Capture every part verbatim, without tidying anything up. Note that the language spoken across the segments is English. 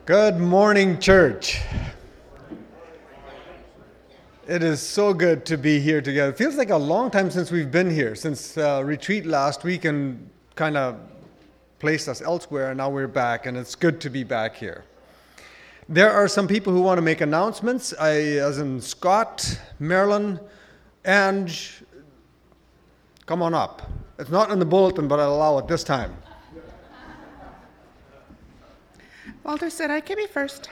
Good morning, church. It is so good to be here together. It feels like a long time since we've been here, since uh, retreat last week and kind of placed us elsewhere, and now we're back, and it's good to be back here. There are some people who want to make announcements, I, as in Scott, Marilyn, and come on up. It's not in the bulletin, but I'll allow it this time. Walter said I could be first.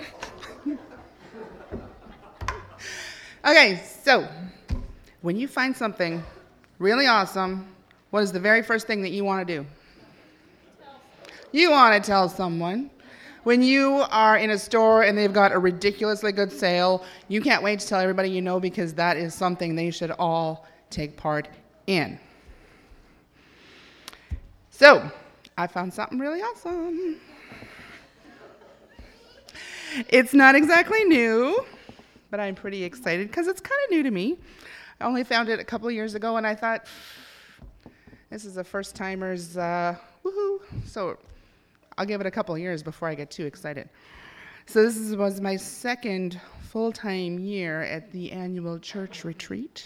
Okay, so when you find something really awesome, what is the very first thing that you want to do? You want to tell someone. When you are in a store and they've got a ridiculously good sale, you can't wait to tell everybody you know because that is something they should all take part in. So, I found something really awesome. It's not exactly new, but I'm pretty excited because it's kind of new to me. I only found it a couple of years ago, and I thought, this is a first-timer's uh, woohoo. So I'll give it a couple of years before I get too excited. So this is, was my second full-time year at the annual church retreat.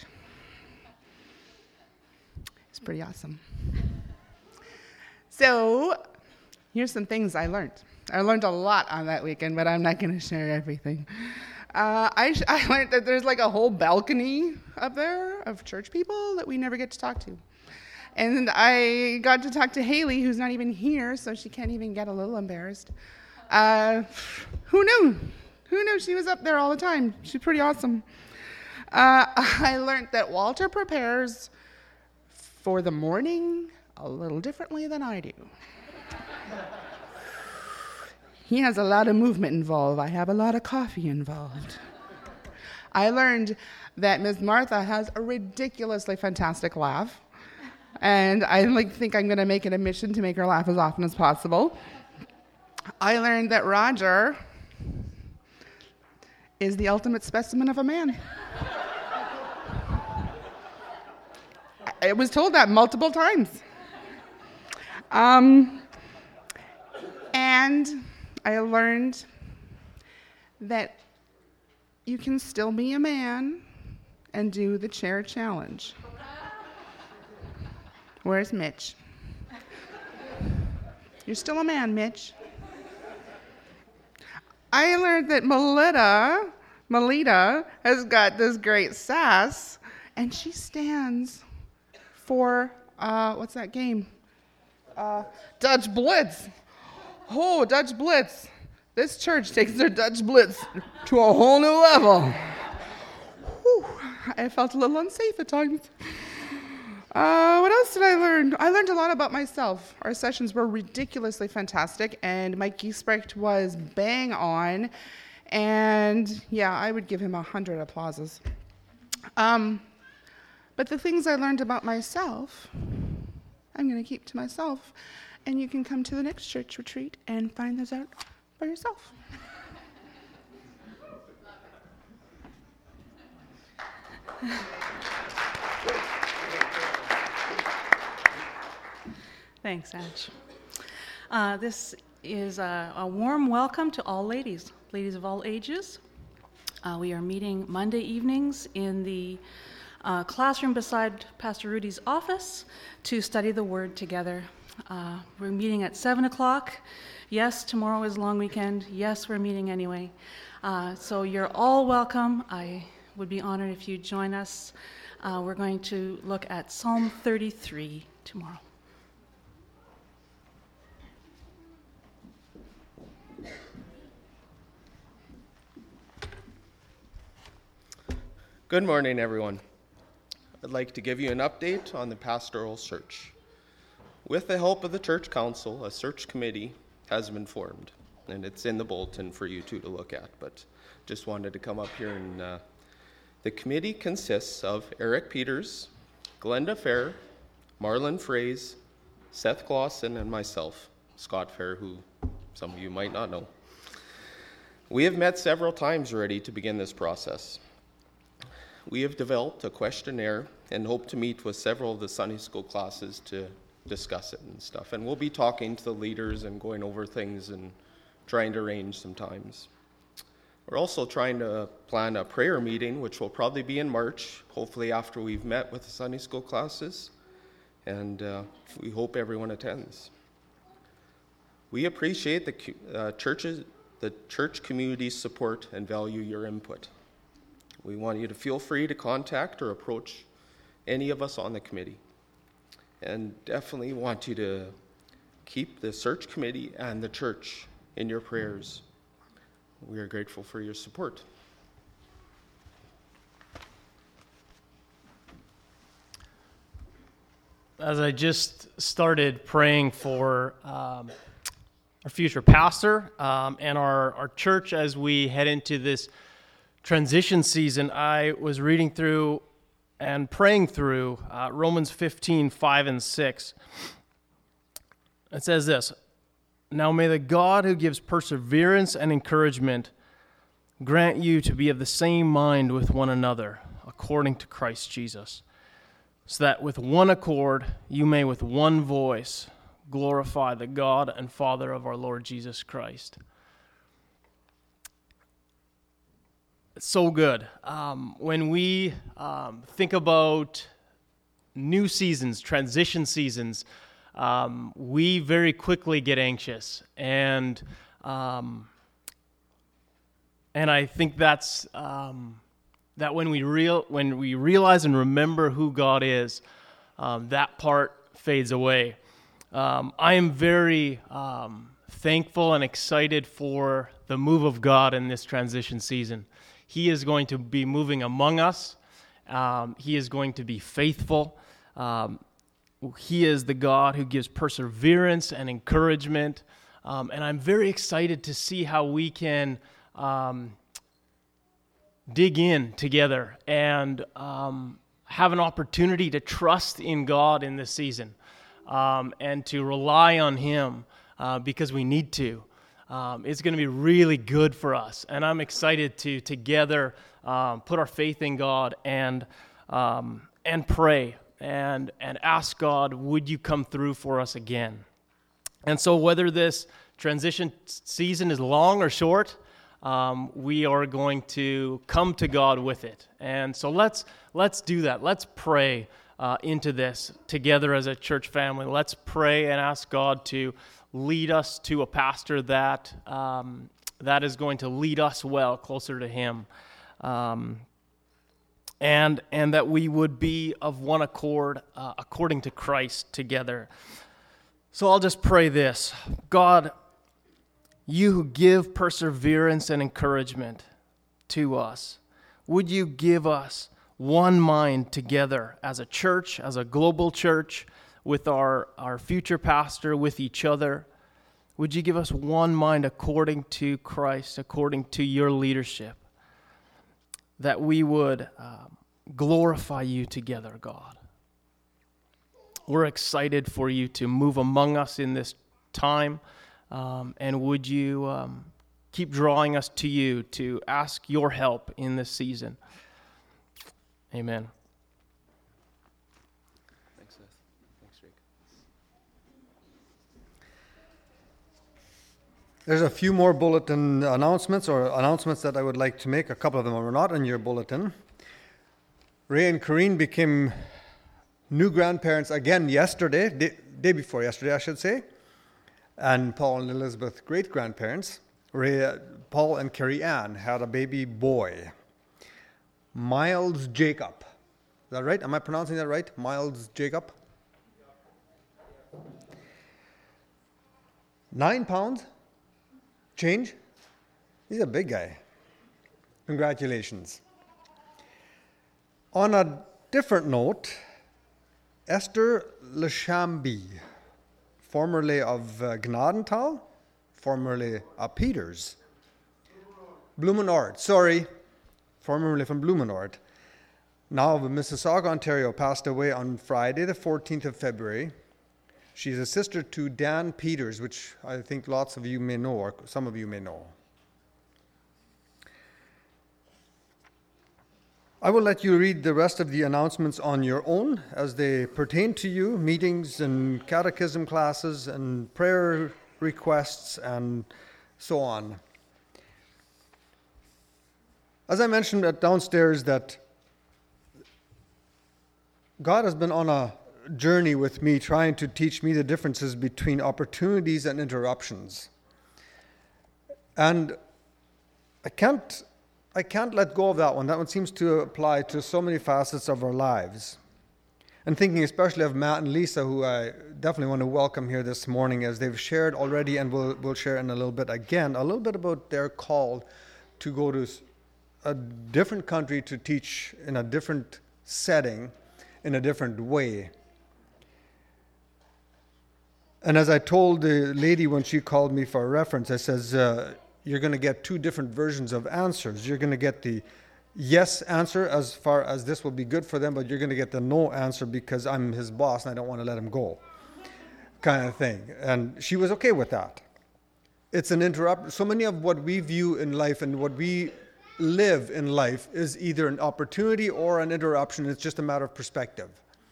It's pretty awesome. So here's some things I learned. I learned a lot on that weekend, but I'm not going to share everything. Uh, I, sh- I learned that there's like a whole balcony up there of church people that we never get to talk to. And I got to talk to Haley, who's not even here, so she can't even get a little embarrassed. Uh, who knew? Who knew she was up there all the time? She's pretty awesome. Uh, I learned that Walter prepares for the morning a little differently than I do. He has a lot of movement involved. I have a lot of coffee involved. I learned that Miss Martha has a ridiculously fantastic laugh. And I like think I'm going to make it a mission to make her laugh as often as possible. I learned that Roger is the ultimate specimen of a man. I was told that multiple times. Um, and I learned that you can still be a man and do the chair challenge. Where's Mitch? You're still a man, Mitch. I learned that Melita, Melita has got this great sass, and she stands for, uh, what's that game? Uh, Dutch Blitz. Oh, Dutch Blitz. This church takes their Dutch Blitz to a whole new level. Whew. I felt a little unsafe at times. Uh, what else did I learn? I learned a lot about myself. Our sessions were ridiculously fantastic, and Mike Giesbrecht was bang on. And yeah, I would give him a hundred applauses. Um, but the things I learned about myself, I'm going to keep to myself. And you can come to the next church retreat and find those out by yourself. Thanks, Ange. Uh, this is a, a warm welcome to all ladies, ladies of all ages. Uh, we are meeting Monday evenings in the uh, classroom beside Pastor Rudy's office to study the Word together. Uh, we're meeting at seven o'clock. Yes, tomorrow is a long weekend. Yes, we're meeting anyway. Uh, so you're all welcome. I would be honored if you join us. Uh, we're going to look at Psalm thirty-three tomorrow. Good morning, everyone. I'd like to give you an update on the pastoral search. With the help of the church council, a search committee has been formed, and it's in the bulletin for you two to look at, but just wanted to come up here and uh, the committee consists of Eric Peters, Glenda Fair, Marlon Fraze, Seth Clausen, and myself, Scott Fair, who some of you might not know. We have met several times already to begin this process. We have developed a questionnaire and hope to meet with several of the Sunday school classes to discuss it and stuff. And we'll be talking to the leaders and going over things and trying to arrange some times. We're also trying to plan a prayer meeting, which will probably be in March, hopefully after we've met with the Sunday school classes, and uh, we hope everyone attends. We appreciate the uh, churches, the church community's support and value your input. We want you to feel free to contact or approach any of us on the committee, and definitely want you to keep the search committee and the church in your prayers. We are grateful for your support. As I just started praying for um, our future pastor um, and our, our church as we head into this transition season, I was reading through and praying through uh, Romans fifteen, five and six. It says this: "Now may the God who gives perseverance and encouragement grant you to be of the same mind with one another, according to Christ Jesus, so that with one accord you may with one voice glorify the God and Father of our Lord Jesus Christ." It's so good. Um, when we um, think about new seasons, transition seasons, um, we very quickly get anxious, and um, and I think that's um, that when we real when we realize and remember who God is, um, that part fades away. Um, I am very um, thankful and excited for the move of God in this transition season. He is going to be moving among us. Um, he is going to be faithful. Um, he is the God who gives perseverance and encouragement. Um, and I'm very excited to see how we can um, dig in together and um, have an opportunity to trust in God in this season um, and to rely on Him uh, because we need to. Um, it's going to be really good for us, and I'm excited to together um, put our faith in God and um, and pray and and ask God, would you come through for us again? And so, whether this transition season is long or short, um, we are going to come to God with it. And so, let's let's do that. Let's pray uh, into this together as a church family. Let's pray and ask God to lead us to a pastor that um, that is going to lead us well closer to Him, um, and and that we would be of one accord uh, according to Christ together. So I'll just pray this: God, you who give perseverance and encouragement to us, would you give us one mind together as a church, as a global church, with our, our future pastor, with each other? Would you give us one mind according to Christ, according to your leadership, that we would um, glorify you together, God? We're excited for you to move among us in this time, um, and would you um, keep drawing us to you to ask your help in this season? Amen. There's a few more bulletin announcements or announcements that I would like to make. A couple of them are not in your bulletin. Ray and Corrine became new grandparents again yesterday, day, day before yesterday, I should say. And Paul and Elizabeth, great-grandparents. Ray, Paul and Carrie Ann had a baby boy, Miles Jacob. Is that right? Am I pronouncing that right? Miles Jacob? Nine pounds? Change? He's a big guy. Congratulations. On a different note, Esther Lechamby, formerly of uh, Gnadenthal, formerly of Peters. Blumenort, sorry, formerly from Blumenort. Now of Mississauga, Ontario, passed away on Friday, the fourteenth of February. She's a sister to Dan Peters, which I think lots of you may know, or some of you may know. I will let you read the rest of the announcements on your own as they pertain to you, meetings and catechism classes and prayer requests and so on. As I mentioned at downstairs, that God has been on a journey with me, trying to teach me the differences between opportunities and interruptions. And I can't, I can't let go of that one. That one seems to apply to so many facets of our lives. And thinking especially of Matt and Lisa, who I definitely want to welcome here this morning, as they've shared already and will will share in a little bit again, a little bit about their call to go to a different country to teach in a different setting, in a different way. And as I told the lady when she called me for a reference, I says, uh, you're going to get two different versions of answers. You're going to get the yes answer as far as this will be good for them, but you're going to get the no answer because I'm his boss and I don't want to let him go, kind of thing. And she was okay with that. It's an interrupt. So many of what we view in life and what we live in life is either an opportunity or an interruption. It's just a matter of perspective.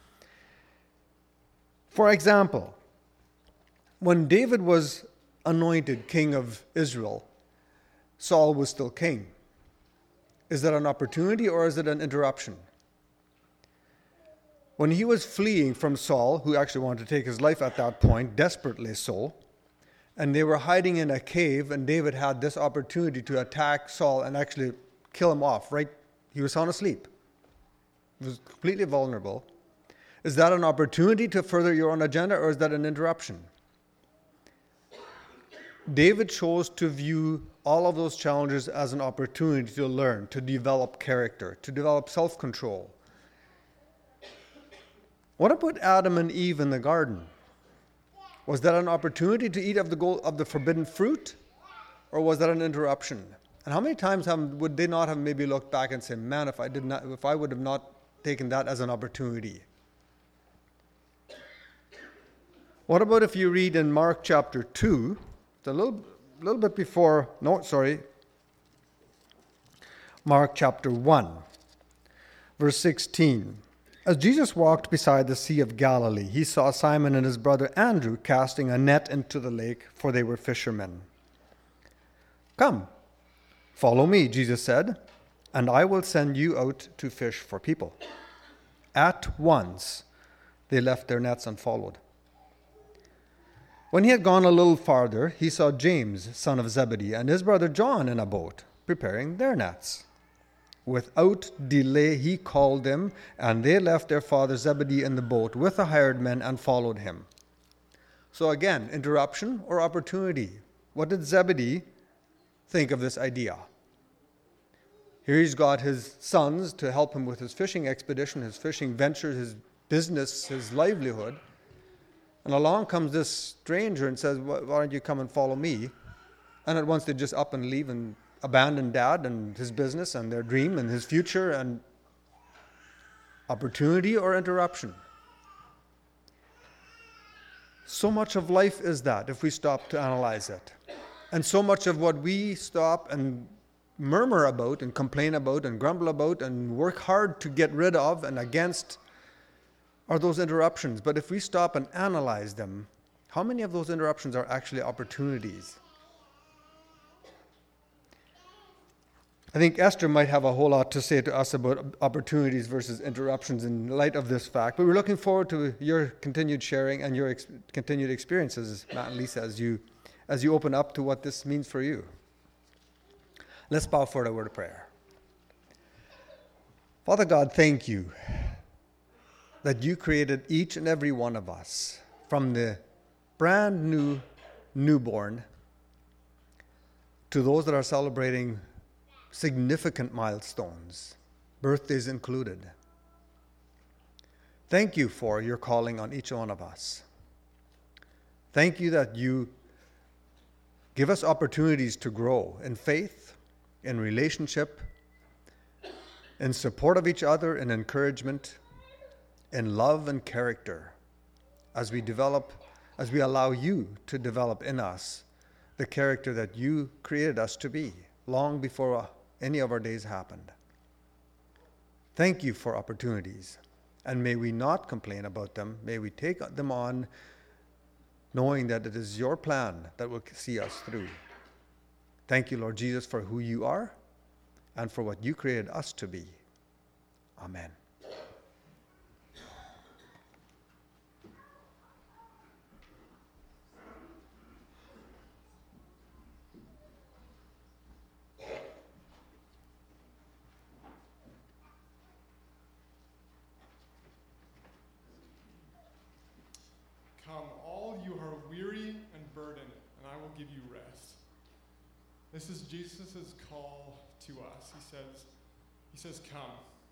For example, when David was anointed king of Israel, Saul was still king. Is that an opportunity or is it an interruption? When he was fleeing from Saul, who actually wanted to take his life at that point, desperately so, and they were hiding in a cave, and David had this opportunity to attack Saul and actually kill him off, right? He was sound asleep. He was completely vulnerable. Is that an opportunity to further your own agenda, or is that an interruption? David chose to view all of those challenges as an opportunity to learn, to develop character, to develop self-control. What about Adam and Eve in the garden? Was that an opportunity to eat of the gold, of the forbidden fruit, or was that an interruption? And how many times have, would they not have maybe looked back and said, "Man, if I did not, if I would have not taken that as an opportunity"? What about if you read in Mark chapter two, it's a little, little bit before, no, sorry, Mark chapter one, verse sixteen. As Jesus walked beside the Sea of Galilee, he saw Simon and his brother Andrew casting a net into the lake, for they were fishermen. "Come, follow me," Jesus said, "and I will send you out to fish for people." At once, they left their nets and followed. When he had gone a little farther, he saw James, son of Zebedee, and his brother John in a boat, preparing their nets. Without delay, he called them, and they left their father Zebedee in the boat with the hired men and followed him. So again, interruption or opportunity? What did Zebedee think of this idea? Here he's got his sons to help him with his fishing expedition, his fishing ventures, his business, his livelihood. And along comes this stranger and says, "Why don't you come and follow me?" And at once they just up and leave and abandon dad and his business and their dream and his future. And opportunity or interruption? So much of life is that, if we stop to analyze it. And so much of what we stop and murmur about and complain about and grumble about and work hard to get rid of and against are those interruptions. But if we stop and analyze them, how many of those interruptions are actually opportunities? I think Esther might have a whole lot to say to us about opportunities versus interruptions in light of this fact. But we're looking forward to your continued sharing and your ex- continued experiences, Matt and Lisa, as you, as you open up to what this means for you. Let's bow for a word of prayer. Father God, thank you that you created each and every one of us, from the brand new newborn to those that are celebrating significant milestones, birthdays included. Thank you for your calling on each one of us. Thank you that you give us opportunities to grow in faith, in relationship, in support of each other, in encouragement, in love and character, as we develop, as we allow you to develop in us the character that you created us to be long before any of our days happened. Thank you for opportunities, and may we not complain about them. May we take them on, knowing that it is your plan that will see us through. Thank you, Lord Jesus, for who you are and for what you created us to be. Amen. Come, all you who are weary and burdened, and I will give you rest. This is Jesus' call to us. He says, he says, come.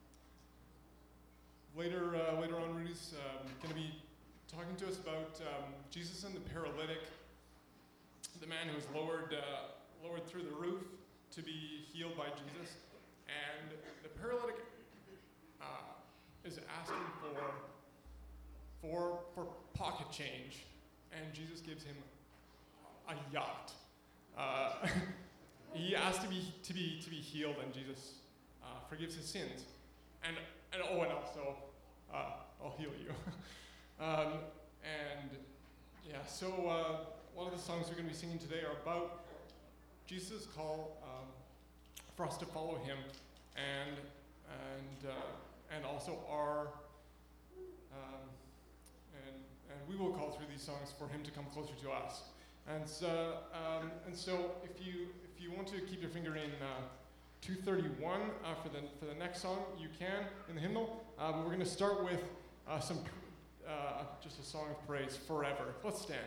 Later, uh, later on, Rudy's um, going to be talking to us about um, Jesus and the paralytic, the man who was lowered, uh, lowered through the roof to be healed by Jesus. And the paralytic uh, is asking for For, for pocket change, and Jesus gives him a yacht. Uh, he asked to be to be to be healed, and Jesus uh, forgives his sins. And and oh, and also, uh, I'll heal you. um, and yeah, so uh, a lot of the songs we're going to be singing today are about Jesus' call um, for us to follow him, and and uh, and also our. Um, And, and we will call through these songs for him to come closer to us. And so, um, and so if you if you want to keep your finger in uh, two thirty-one uh, for the for the next song, you can in the hymnal. Uh, but we're going to start with uh, some uh, just a song of praise, Forever. Let's stand.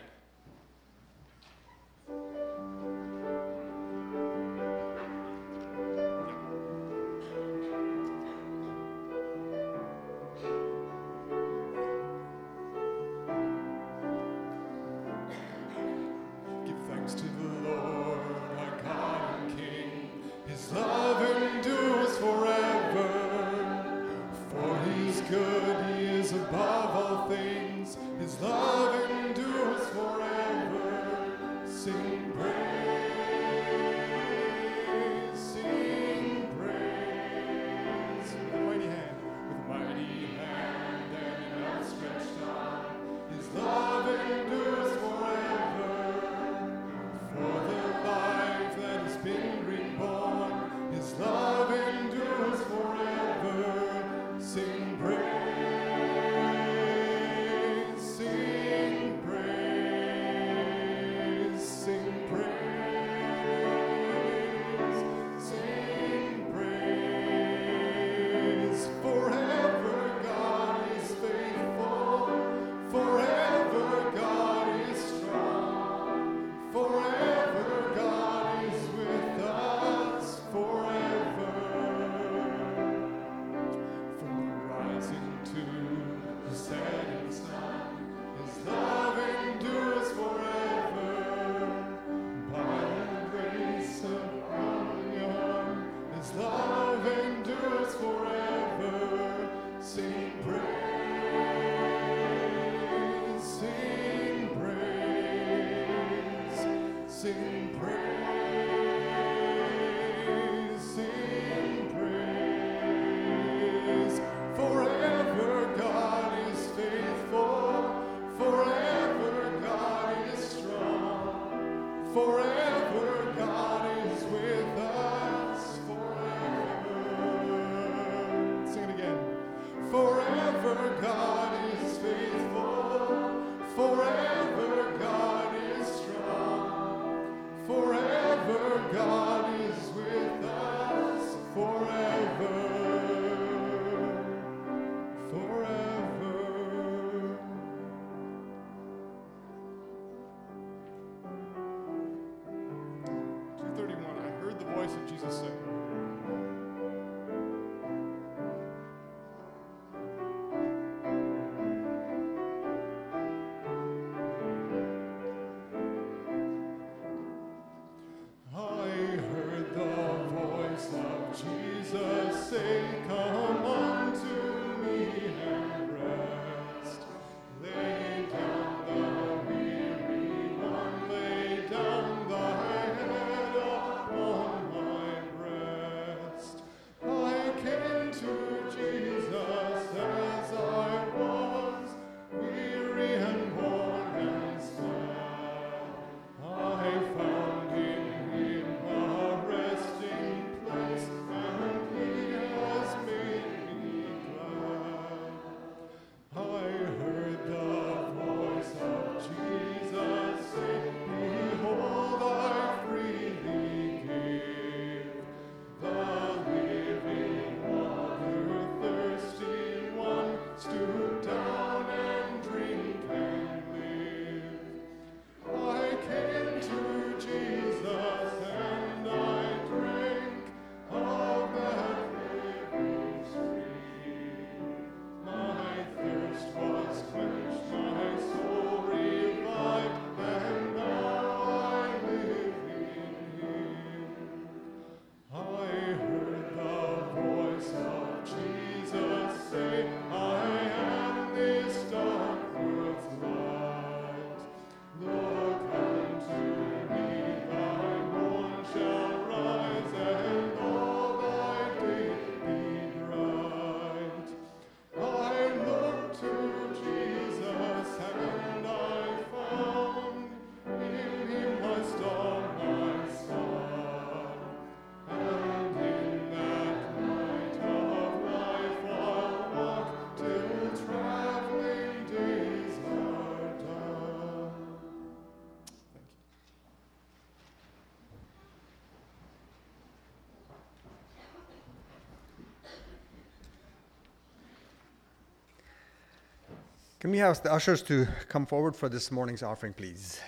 Can we ask the ushers to come forward for this morning's offering, please?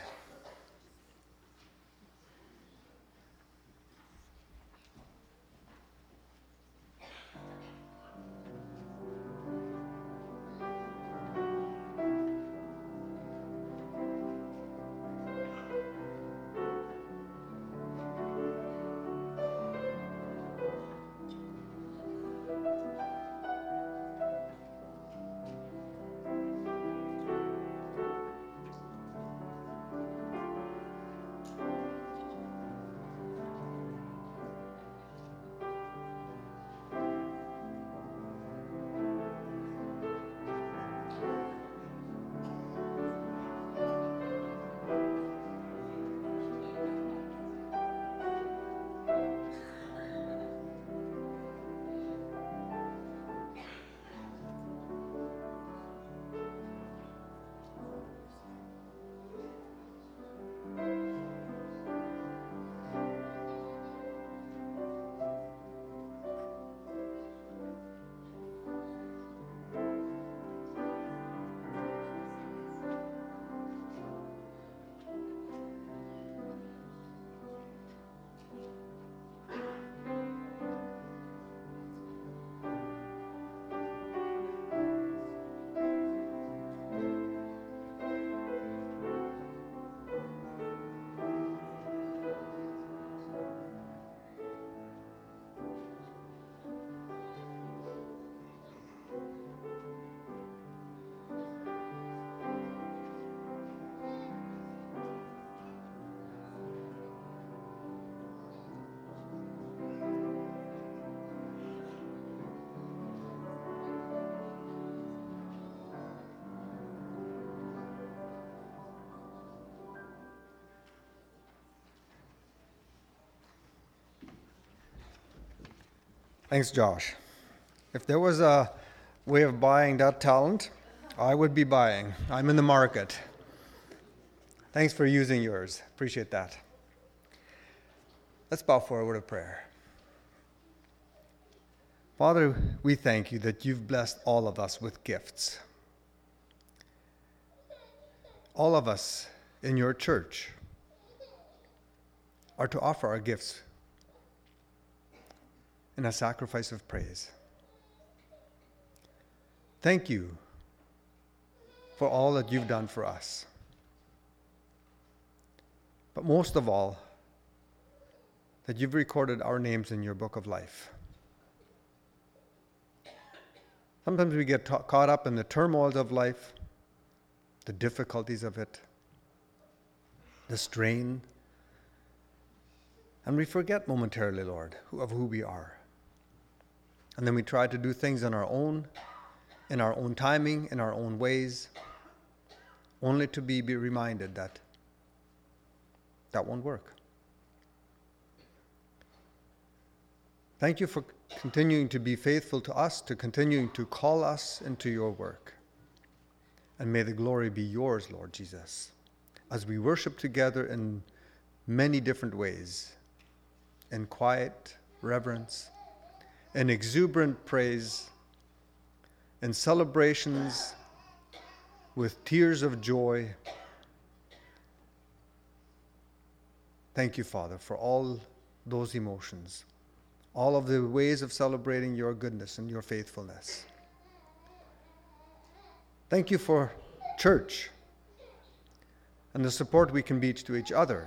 Thanks, Josh. If there was a way of buying that talent, I would be buying. I'm in the market. Thanks for using yours. Appreciate that. Let's bow for a word of prayer. Father, we thank you that you've blessed all of us with gifts. All of us in your church are to offer our gifts in a sacrifice of praise. Thank you for all that you've done for us. But most of all, that you've recorded our names in your book of life. Sometimes we get ta- caught up in the turmoils of life, the difficulties of it, the strain, and we forget momentarily, Lord, who, of who we are. And then we try to do things on our own, in our own timing, in our own ways, only to be, be reminded that that won't work. Thank you for continuing to be faithful to us, to continuing to call us into your work. And may the glory be yours, Lord Jesus, as we worship together in many different ways, in quiet reverence, in exuberant praise, in celebrations with tears of joy. Thank you, Father, for all those emotions, all of the ways of celebrating your goodness and your faithfulness. Thank you for church and the support we can be to each other.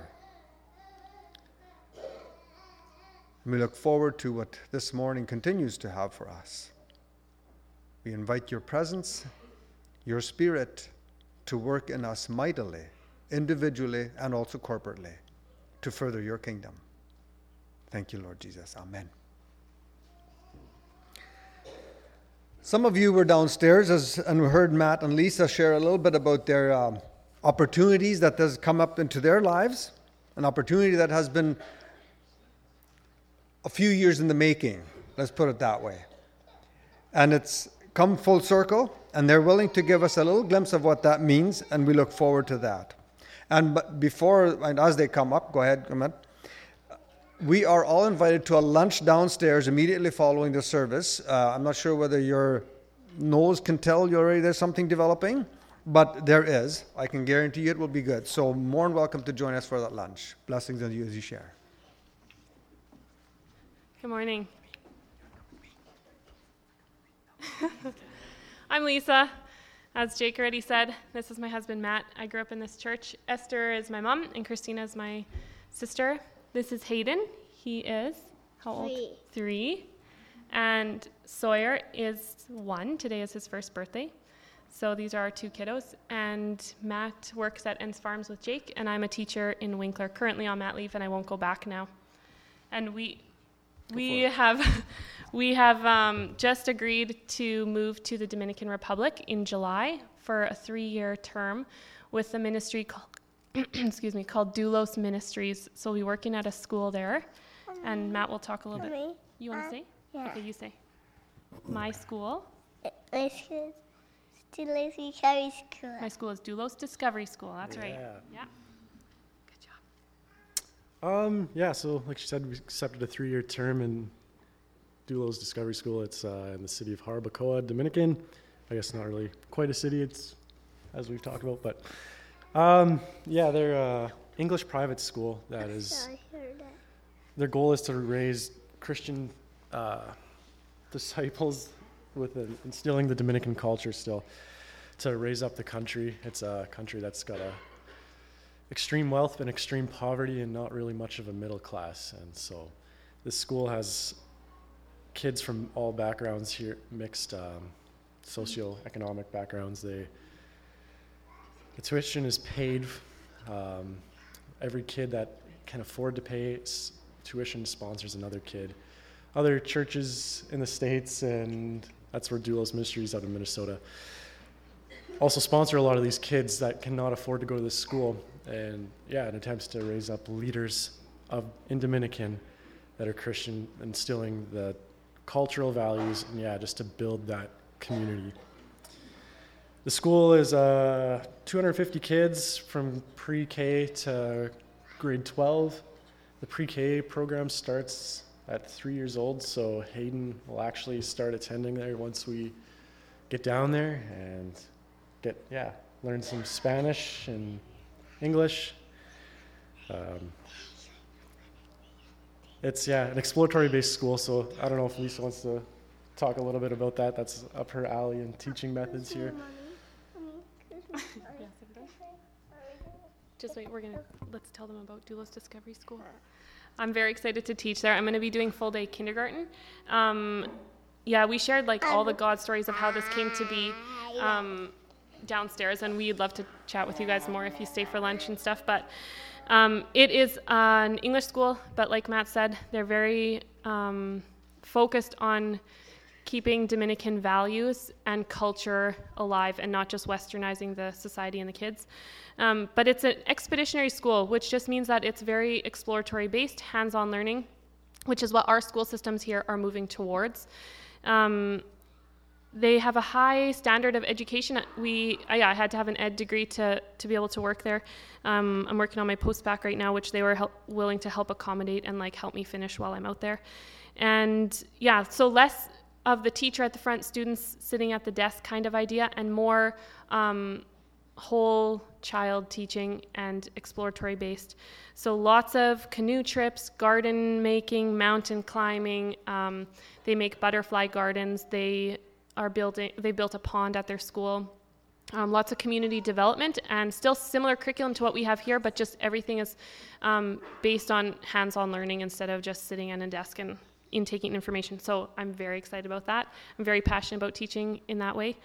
And we look forward to what this morning continues to have for us. We invite your presence, your spirit, to work in us mightily, individually and also corporately, to further your kingdom. Thank you, Lord Jesus. Amen. Some of you were downstairs as, and we heard Matt and Lisa share a little bit about their um, opportunities that has come up into their lives, an opportunity that has been a few years in the making, let's put it that way. And it's come full circle, and they're willing to give us a little glimpse of what that means, and we look forward to that. And but before, and as they come up, go ahead, come on. We are all invited to a lunch downstairs immediately following the service. Uh, I'm not sure whether you're nose can tell you already there's something developing, but there is. I can guarantee you it will be good. So more than welcome to join us for that lunch. Blessings on you as you share. Good morning. I'm Lisa. As Jake already said, this is my husband, Matt. I grew up in this church. Esther is my mom, and Christina is my sister. This is Hayden. He is, how old? Three. Three. And Sawyer is one. Today is his first birthday. So these are our two kiddos. And Matt works at Ends Farms with Jake, and I'm a teacher in Winkler, currently on mat leave, and I won't go back now. And we we have we have um, just agreed to move to the Dominican Republic in July for a three-year term with the ministry called excuse me called Doulos Ministries. So we'll be working at a school there, and Matt will talk a little Mommy, bit. You want to uh, say? yeah. Okay, you say. My school. My school is Doulos Discovery School. My school is Doulos Discovery School. That's right. Yeah. Good job. Um, yeah, so like she said, we accepted a three-year term in Doulos Discovery School. It's uh, in the city of Jarabacoa, Dominican. I guess not really quite a city, it's as we've talked about, but um, yeah, they're uh, English private school that is, I heard that. their goal is to raise Christian uh, disciples with uh, instilling the Dominican culture still, to raise up the country. It's a country that's got a extreme wealth and extreme poverty and not really much of a middle class. And so this school has kids from all backgrounds here, mixed um, socioeconomic backgrounds. They, the tuition is paid. Um, every kid that can afford to pay s- tuition sponsors another kid. Other churches in the States, and that's where Doulos Ministries out of Minnesota also sponsor a lot of these kids that cannot afford to go to this school. And yeah, in attempts to raise up leaders of in Dominican that are Christian, instilling the cultural values, and yeah, just to build that community. The school is uh, two hundred fifty kids from pre-K to grade twelve. The pre-K program starts at three years old, so Hayden will actually start attending there once we get down there and get, yeah, learn some Spanish and English. Um, it's, yeah, an exploratory-based school, so I don't know if Lisa wants to talk a little bit about that. That's up her alley in teaching methods here. Just wait, we're going to, let's tell them about Doulos Discovery School. I'm very excited to teach there. I'm going to be doing full day kindergarten. Um, yeah, we shared like all the God stories of how this came to be um, downstairs, and we'd love to chat with you guys more if you stay for lunch and stuff. But um, it is an English school, but like Matt said, they're very um, focused on keeping Dominican values and culture alive and not just westernizing the society and the kids. Um, but it's an expeditionary school, which just means that it's very exploratory based, hands-on learning, which is what our school systems here are moving towards. Um, they have a high standard of education. We, uh, yeah, I had to have an ed degree to, to be able to work there. Um, I'm working on my post-bac right now, which they were help, willing to help accommodate and like help me finish while I'm out there. And yeah, so less of the teacher at the front, students sitting at the desk kind of idea, and more um, whole child teaching and exploratory based. So lots of canoe trips, garden making, mountain climbing. Um, they make butterfly gardens. They are building, they built a pond at their school. Um, lots of community development, and still similar curriculum to what we have here, but just everything is um, based on hands-on learning instead of just sitting at a desk and intaking information. So I'm very excited about that. I'm very passionate about teaching in that way.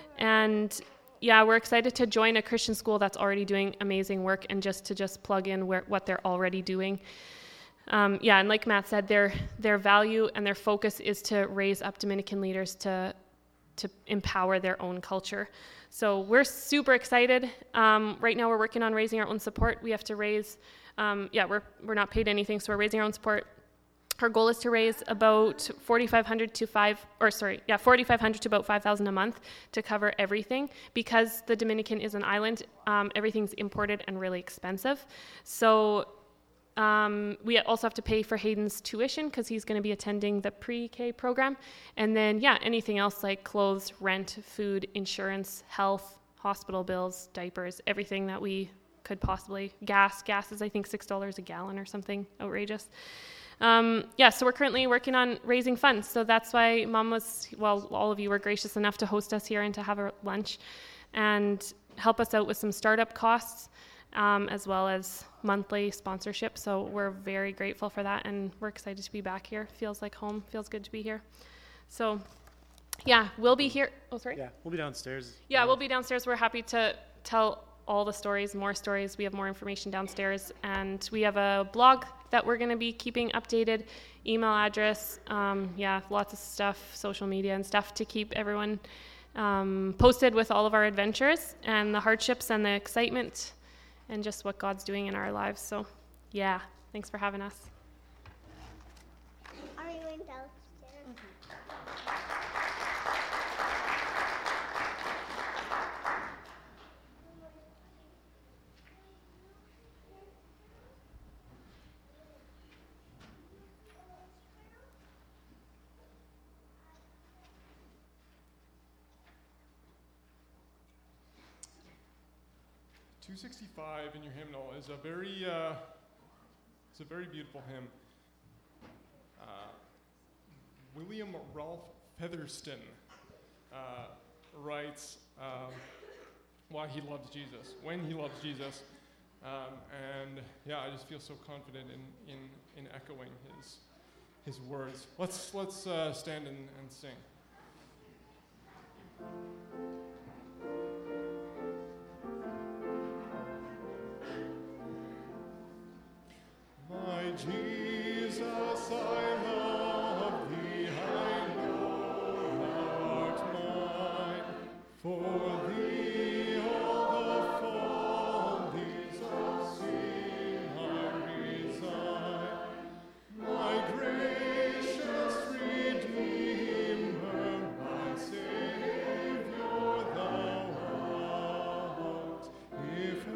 And yeah, we're excited to join a Christian school that's already doing amazing work, and just to just plug in where, what they're already doing. Um, yeah, and like Matt said, their their value and their focus is to raise up Dominican leaders to to empower their own culture. So we're super excited. Um, right now we're working on raising our own support. We have to raise, um, yeah, we're we're not paid anything, so we're raising our own support. Our goal is to raise about forty-five hundred to five, or sorry, yeah, forty-five hundred to about five thousand a month to cover everything. Because the Dominican is an island, um, everything's imported and really expensive. So Um, we also have to pay for Hayden's tuition because he's going to be attending the pre-K program. And then, yeah, anything else like clothes, rent, food, insurance, health, hospital bills, diapers, everything that we could possibly, gas, gas is I think six dollars a gallon or something outrageous. Um, yeah, so we're currently working on raising funds. So that's why Mom was, well, all of you were gracious enough to host us here and to have a lunch and help us out with some startup costs, um, as well as monthly sponsorship. So we're very grateful for that, and we're excited to be back here. Feels like home. Feels good to be here. So, yeah, we'll be here. Oh, sorry? Yeah, we'll be downstairs. Yeah, we'll be downstairs. We're happy to tell all the stories, more stories. We have more information downstairs, and we have a blog that we're going to be keeping updated, email address, um, yeah, lots of stuff, social media and stuff to keep everyone um, posted with all of our adventures and the hardships and the excitement and just what God's doing in our lives. So, yeah, thanks for having us. Are we going downstairs? two sixty-five in your hymnal is a very, uh, it's a very beautiful hymn. Uh, William Ralph Featherston uh, writes um, why he loves Jesus, when he loves Jesus, um, and yeah, I just feel so confident in in, in echoing his his words. Let's let's uh, stand and, and sing. My Jesus, I love thee, I know thou art mine. For thee all the follies of sin I resign. My gracious Redeemer, my Savior thou art. If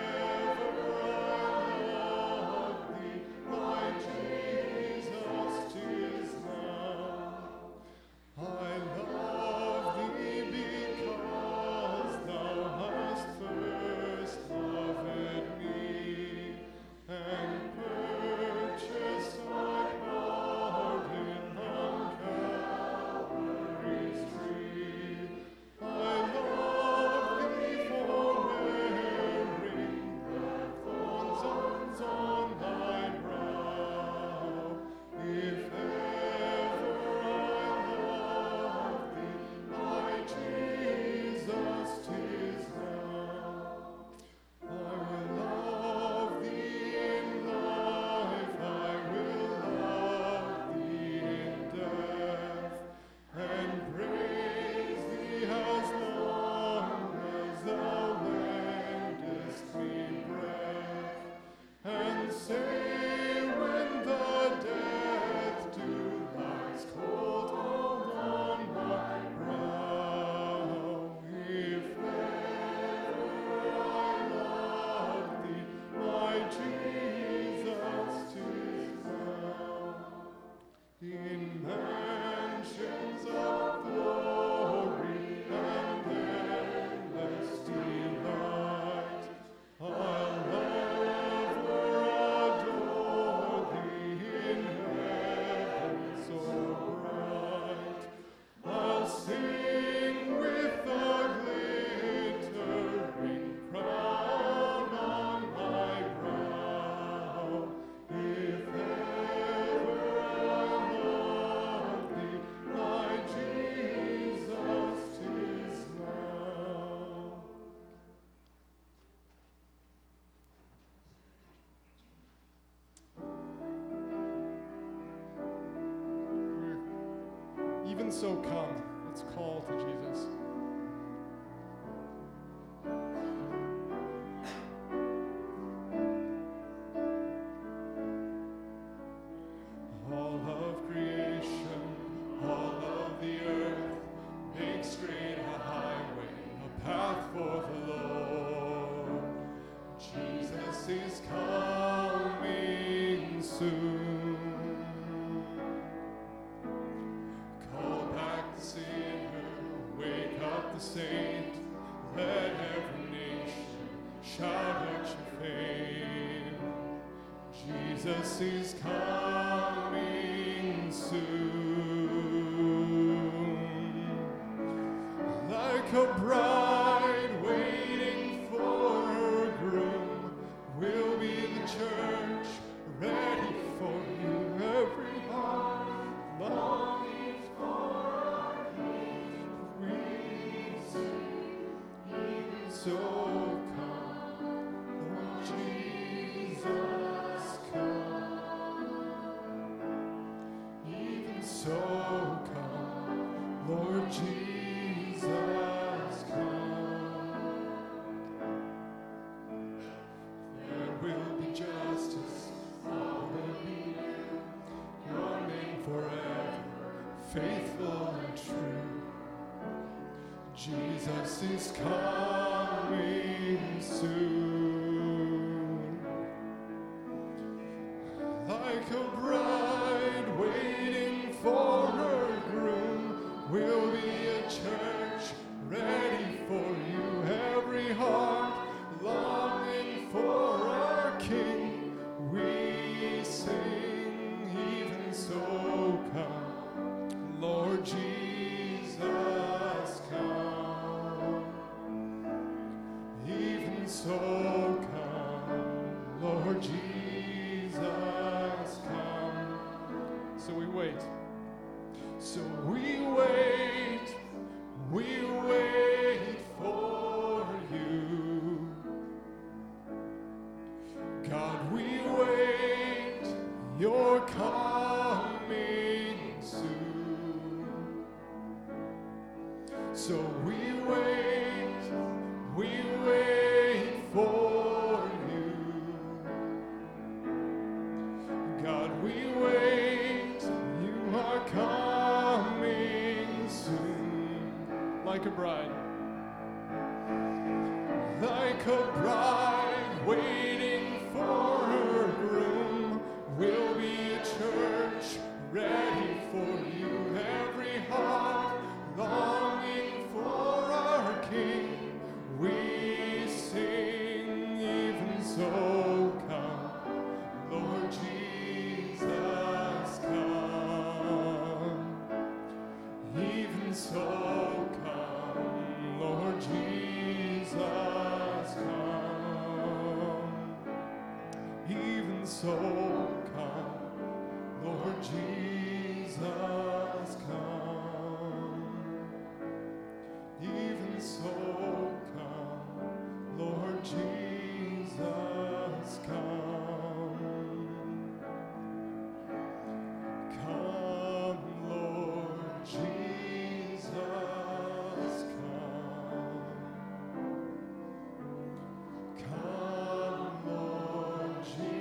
Even so, come, let's call to Jesus. All of creation, all of the earth, make straight a highway, a path for the Lord. Jesus is coming. saint. Let every nation shout out your fame. Jesus is coming soon. Like a bride waiting for her groom, will be the church ready for you. Every heart longing for our King. We sing, even so come, Lord Jesus, come. Even so come, Lord Jesus, come. There will be justice, all will be new. Your name forever, faithful and true. Jesus is coming soon. Like a bride waiting for her groom, will be a church ready for you. Every heart longing for our King. We sing, even so come, Lord Jesus, come. Even so come, Lord Jesus, come. So we wait. So we wait, we wait for you. God, we wait, you're coming soon. So we wait, we wait for you. God, we wait, you are coming soon. Like a bride, like a bride waiting for her groom, will be a church ready for you. Every heart longing for our King. We sing, even so come, Lord Jesus, come. Even so come, Lord Jesus, come. Even so come, Lord Jesus, come. Even so come, Lord Jesus, come. Come, Lord Jesus, come. Come, Lord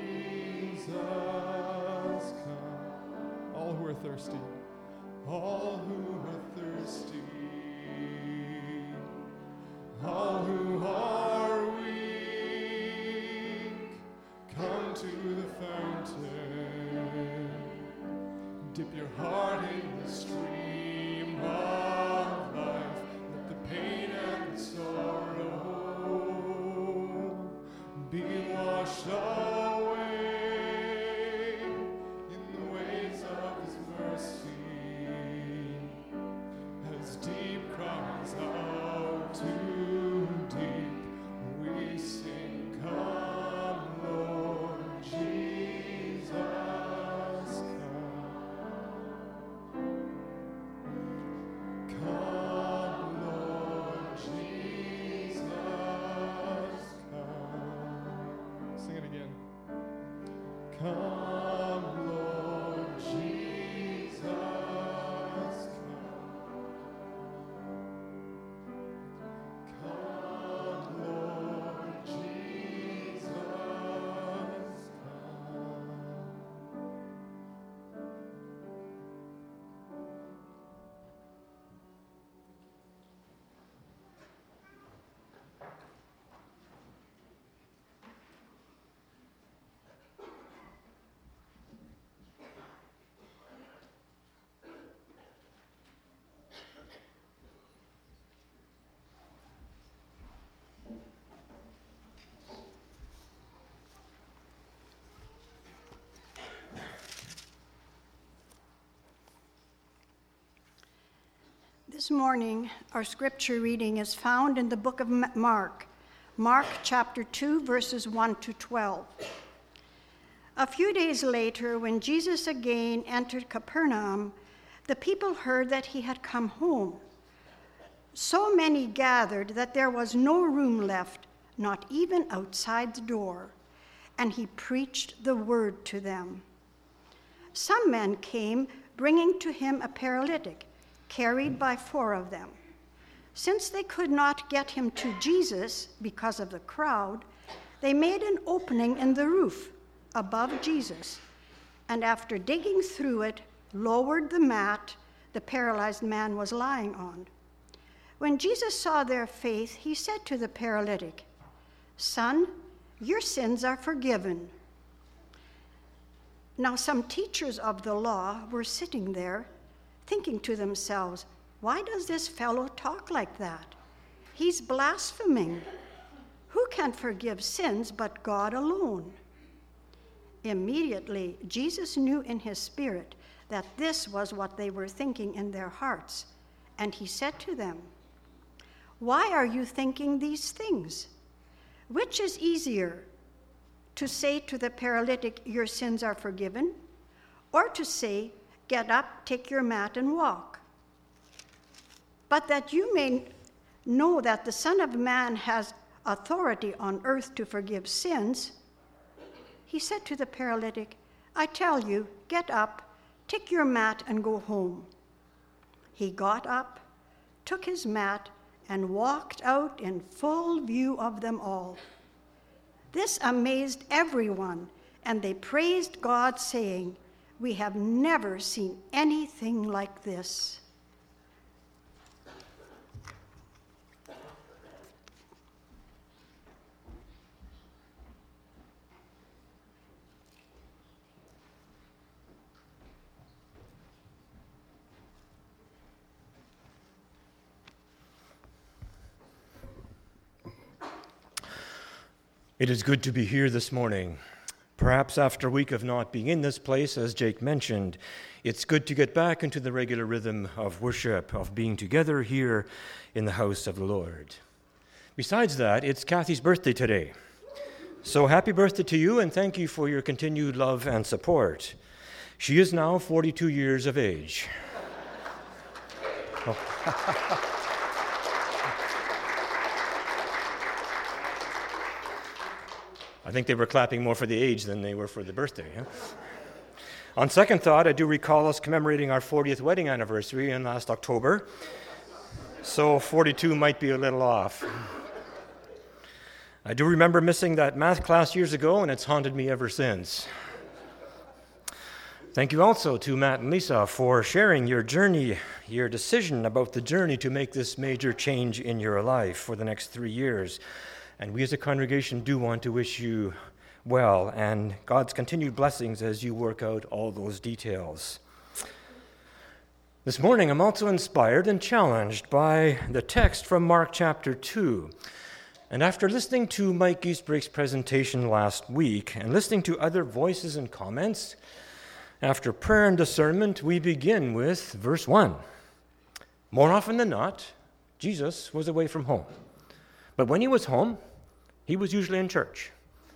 Jesus, come. All who are thirsty, all who are thirsty, all who are weak, come to the fountain. Dip your heart in the stream of life. Let the pain and the sorrow be washed away in the waves of His mercy. As deep cries out to deep, we sing, come, Lord Jesus, come. Come, Lord Jesus, come. Sing it again. Come, Lord Jesus, come. This morning, our scripture reading is found in the book of Mark, Mark chapter two, verses one to twelve. A few days later, when Jesus again entered Capernaum, the people heard that he had come home. So many gathered that there was no room left, not even outside the door, and he preached the word to them. Some men came, bringing to him a paralytic, carried by four of them. Since they could not get him to Jesus because of the crowd, they made an opening in the roof above Jesus, and after digging through it, lowered the mat the paralyzed man was lying on. When Jesus saw their faith, he said to the paralytic, "Son, your sins are forgiven." Now some teachers of the law were sitting there, thinking to themselves, "Why does this fellow talk like that? He's blaspheming. Who can forgive sins but God alone?" Immediately, Jesus knew in his spirit that this was what they were thinking in their hearts, and he said to them, "Why are you thinking these things? Which is easier, to say to the paralytic, 'Your sins are forgiven,' or to say, 'Get up, take your mat, and walk'? But that you may know that the Son of Man has authority on earth to forgive sins," he said to the paralytic, "I tell you, get up, take your mat, and go home." He got up, took his mat, and walked out in full view of them all. This amazed everyone, and they praised God, saying, "We have never seen anything like this." It is good to be here this morning. Perhaps after a week of not being in this place, as Jake mentioned, it's good to get back into the regular rhythm of worship, of being together here in the house of the Lord. Besides that, it's Kathy's birthday today. So happy birthday to you, and thank you for your continued love and support. She is now forty-two years of age. Oh. I think they were clapping more for the age than they were for the birthday. Huh? On second thought, I do recall us commemorating our fortieth wedding anniversary in last October, so forty-two might be a little off. I do remember missing that math class years ago, and it's haunted me ever since. Thank you also to Matt and Lisa for sharing your journey, your decision about the journey to make this major change in your life for the next three years. And we as a congregation do want to wish you well and God's continued blessings as you work out all those details. This morning, I'm also inspired and challenged by the text from Mark chapter two. And after listening to Mike Giesbrick's presentation last week and listening to other voices and comments, after prayer and discernment, we begin with verse one. More often than not, Jesus was away from home. But when he was home, he was usually in church.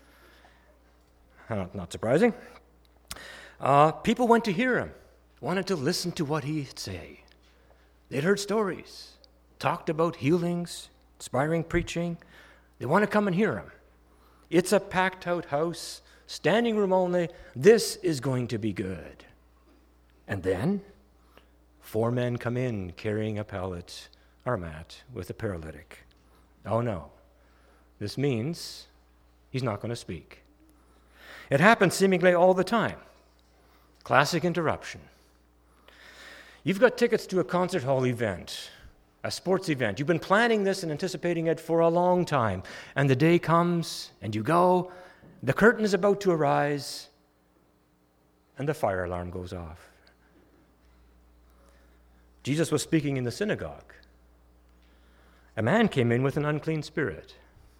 Uh, not surprising. Uh, people went to hear him, wanted to listen to what he'd say. They'd heard stories, talked about healings, inspiring preaching. They want to come and hear him. It's a packed-out house, standing room only. This is going to be good. And then, four men come in carrying a pallet or mat with a paralytic. Oh no. This means he's not going to speak. It happens seemingly all the time. Classic interruption. You've got tickets to a concert hall event, a sports event. You've been planning this and anticipating it for a long time. And the day comes, and you go, the curtain is about to arise, and the fire alarm goes off. Jesus was speaking in the synagogue. A man came in with an unclean spirit.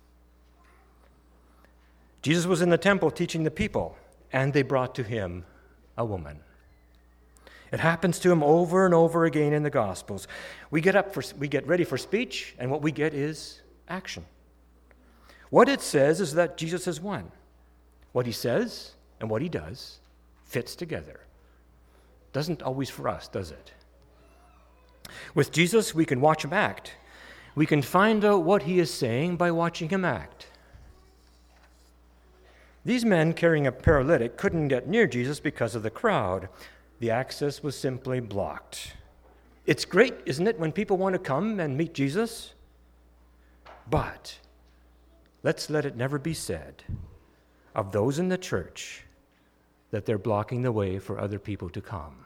Jesus was in the temple teaching the people, and they brought to him a woman. It happens to him over and over again in the Gospels. We get up for, we get ready for speech, and what we get is action. What it says is that Jesus has won. What he says and what he does fits together. Doesn't always for us, does it? With Jesus, we can watch him act. We can find out what he is saying by watching him act. These men carrying a paralytic couldn't get near Jesus because of the crowd. The access was simply blocked. It's great, isn't it, when people want to come and meet Jesus? But let's let it never be said of those in the church that they're blocking the way for other people to come.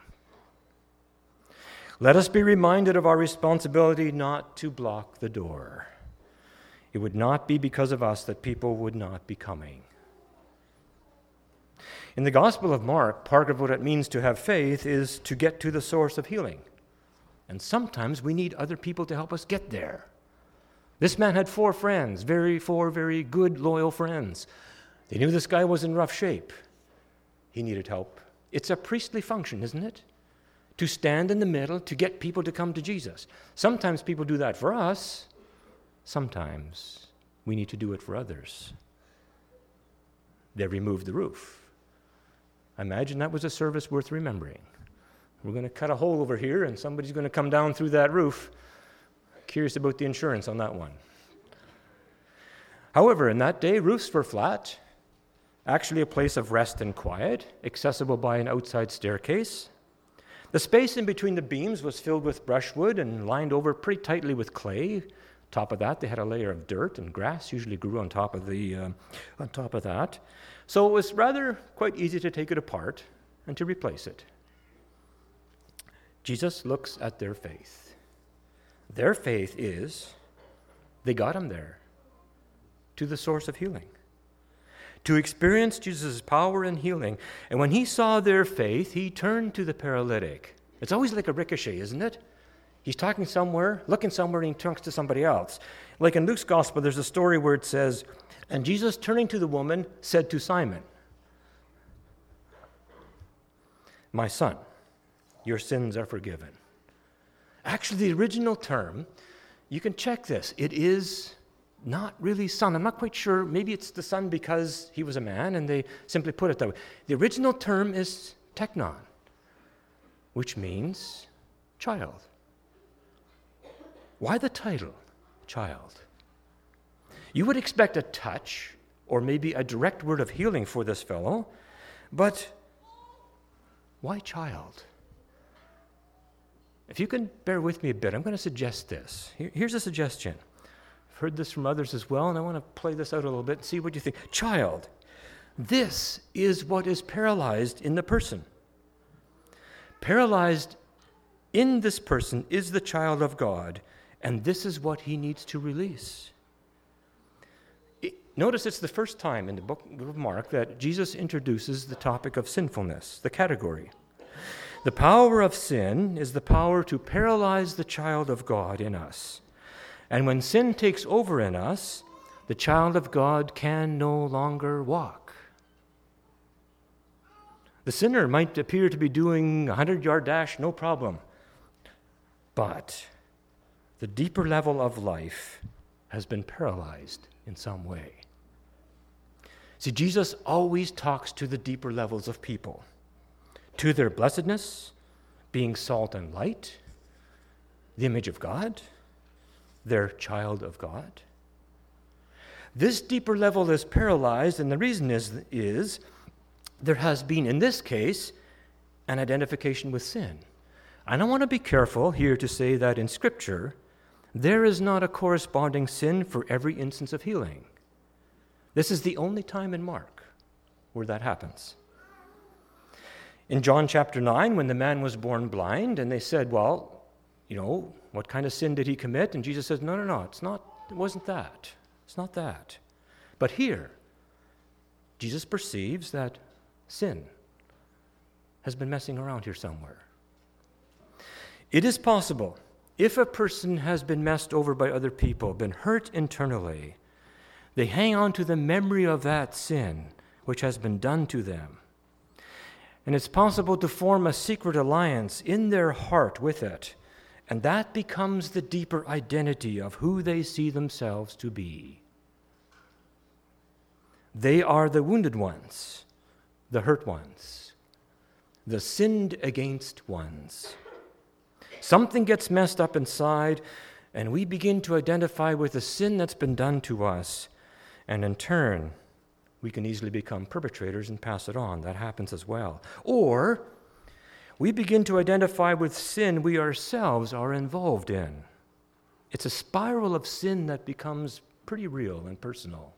Let us be reminded of our responsibility not to block the door. It would not be because of us that people would not be coming. In the Gospel of Mark, part of what it means to have faith is to get to the source of healing. And sometimes we need other people to help us get there. This man had four friends, very four very good, loyal friends. They knew this guy was in rough shape. He needed help. It's a priestly function, isn't it? To stand in the middle to get people to come to Jesus. Sometimes people do that for us. Sometimes we need to do it for others. They removed the roof. I imagine that was a service worth remembering. We're going to cut a hole over here, and somebody's going to come down through that roof. Curious about the insurance on that one. However, in that day, roofs were flat, actually a place of rest and quiet, accessible by an outside staircase. The space in between the beams was filled with brushwood and lined over pretty tightly with clay. Top of that, they had a layer of dirt, and grass usually grew on top of the uh, on top of that. So it was rather quite easy to take it apart and to replace it. Jesus looks at their faith. Their faith is they got him there to the source of healing, to experience Jesus' power and healing. And when he saw their faith, he turned to the paralytic. It's always like a ricochet, isn't it? He's talking somewhere, looking somewhere, and he turns to somebody else. Like in Luke's gospel, there's a story where it says, and Jesus, turning to the woman, said to Simon, "My son, your sins are forgiven." Actually, the original term, you can check this, it is not really son. I'm not quite sure. Maybe it's the son because he was a man and they simply put it that way. The original term is teknon, which means child. Why the title, child? You would expect a touch or maybe a direct word of healing for this fellow, but why child? If you can bear with me a bit, I'm going to suggest this. Here's a suggestion. I've heard this from others as well, and I want to play this out a little bit and see what you think. Child, this is what is paralyzed in the person. Paralyzed in this person is the child of God, and this is what he needs to release. It, notice it's the first time in the book of Mark that Jesus introduces the topic of sinfulness, the category. The power of sin is the power to paralyze the child of God in us. And when sin takes over in us, the child of God can no longer walk. The sinner might appear to be doing a hundred-yard dash, no problem. But the deeper level of life has been paralyzed in some way. See, Jesus always talks to the deeper levels of people, to their blessedness, being salt and light, the image of God, their child of God. This deeper level is paralyzed, and the reason is, is there has been, in this case, an identification with sin. And I want to be careful here to say that in Scripture, there is not a corresponding sin for every instance of healing. This is the only time in Mark where that happens. In John chapter nine, when the man was born blind, and they said, well, you know, what kind of sin did he commit? And Jesus says, no, no, no, it's not, it wasn't that. It's not that. But here, Jesus perceives that sin has been messing around here somewhere. It is possible, if a person has been messed over by other people, been hurt internally, they hang on to the memory of that sin which has been done to them. And it's possible to form a secret alliance in their heart with it. And that becomes the deeper identity of who they see themselves to be. They are the wounded ones, the hurt ones, the sinned against ones. Something gets messed up inside, and we begin to identify with the sin that's been done to us. And in turn, we can easily become perpetrators and pass it on. That happens as well. Or we begin to identify with sin we ourselves are involved in. It's a spiral of sin that becomes pretty real and personal.